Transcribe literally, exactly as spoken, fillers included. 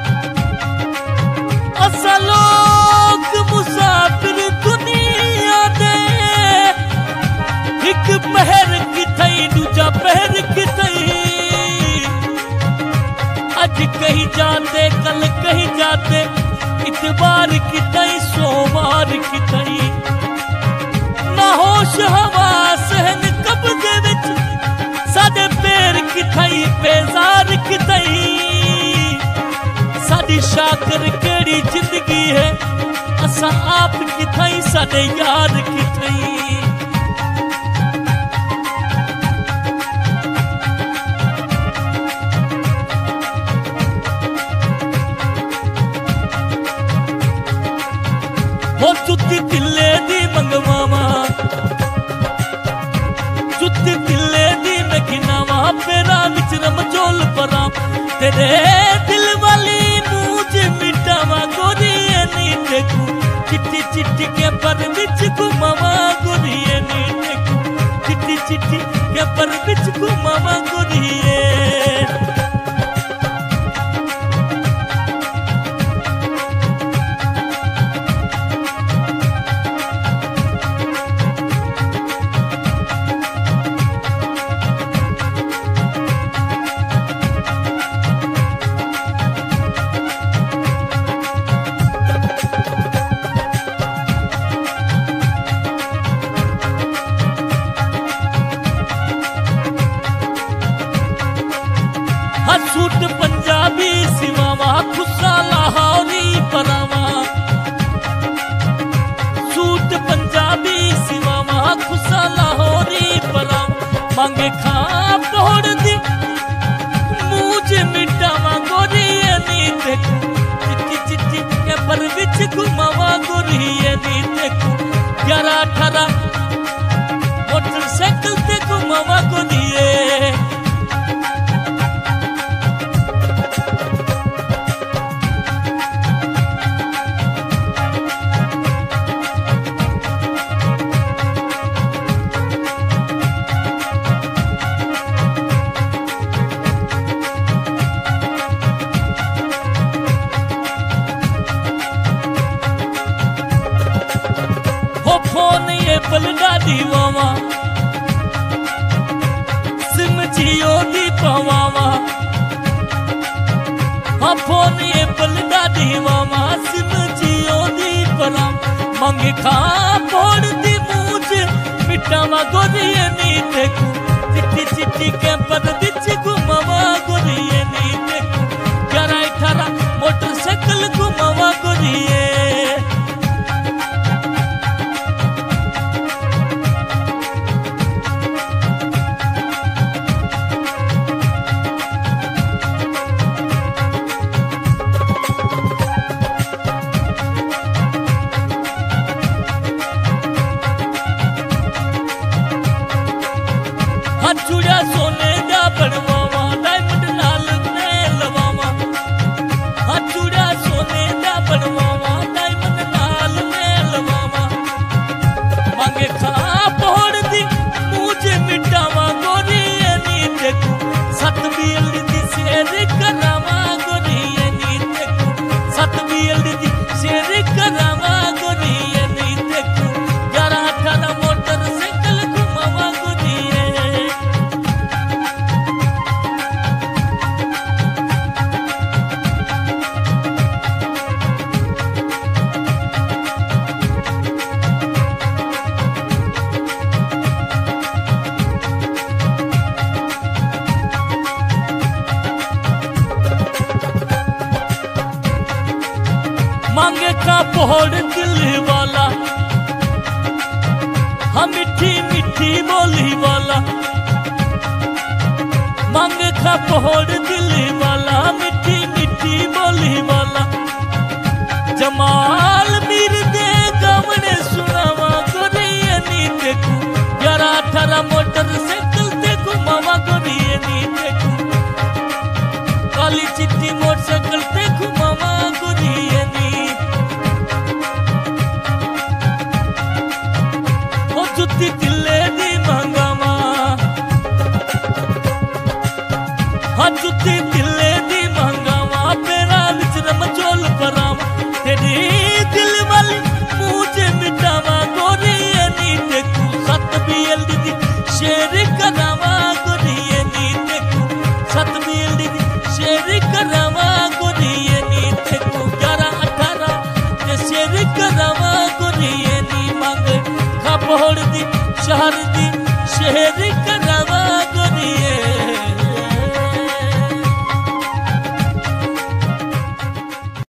असा लोग मुसाफिर दुनिया दे, एक पहर किथई दूजा पहर किथई, आज कहीं जाते कल कहीं जाते, इतबार किथई सोमवार किथई, ना होश हवास हैं कब्जे विच, साडे पैर किथई बेजार किथई, साडी शाकर केड़ी जिंदगी है, असा आप किथई साडे यार किथई। हो जुत्ती तिल्ले दी मंगवावा, जुत्ती तिल्ले दी नगिनावा, पेरा विच रमजोल परा, तेरे दिल वाली मूंज मिटावा गोरिये नी देखू, चिट्टी चिट्टी के पर विच घुमावा गोरिये नी देखू, चिट्टी चिट्टी के पर विच घुमावा गोरिये। सूट पंजाबी सिवावा, खुसा लाहौरी परावा, सूट पंजाबी सिवावा, खुसा लाहौरी परावा, मांगे खा पोड़ दी मूंज मिटावा गोरिये नी देखू, चिट्टी चिट्टी के पर विच घुमावा गोरिये नी देखू, ग्यारह अठारह मोटरसाइकिल ते घुमावा गोरिये। फोन ये पलड़ा दीवावा, सिम जियो दी पवावा, हाँ फोन ये पलड़ा दीवावा, सिम जियो दी परा, मांगे खा पोड़ दी मूंज मिटावा गोरिये नी देखू, चिट्टी चिट्टी के पर विच घुमावा गोरिये नी देखू, ग्यारह अठारह मोटरसाइकिल घुमावा गोरिये। चूड़ा सोने दा बनवावा, डायमंड नाल मैं लवावा, हाँ चूड़ा सोने दा बनवावा, डायमंड नाल मैं लवावा, मांगे खा पोड़ दी मूंज मिटावा गोरिये नी देखू, सत बील दी शेर करावा गोरिये नी देखू, सत बील दी शेर करावा गोरिये नी देखू, ग्यारह अठारह मोटरसाइकिल घुमावा गोरिये। मांगे का पोड़ दिल वाला, हम मिठी मिठी बोली वाला, मांगे का पोड़ दिल वाला, मिठी मिठी बोली वाला, जमाल मीर दे गवने सुनावा गोरिये नी देखू, ग्यारह अठारह मोटरसाइकिल ते घुमावा गोरिये नी देखू, काली चिट्टी मोटरसाइकिल ते घुमावा गोरिये नी। जुत्ती तिल्ले दी मंगावा, हाँ बीएल दी शेर करावा गोरिए नी देखो सत बीएल दी शेर करावा गोरिए नी देखो ग्यारह अठारह ते शेर करावा गोरिए नी मांग खपोड़ दी शहर दी शेर करावा गोरिए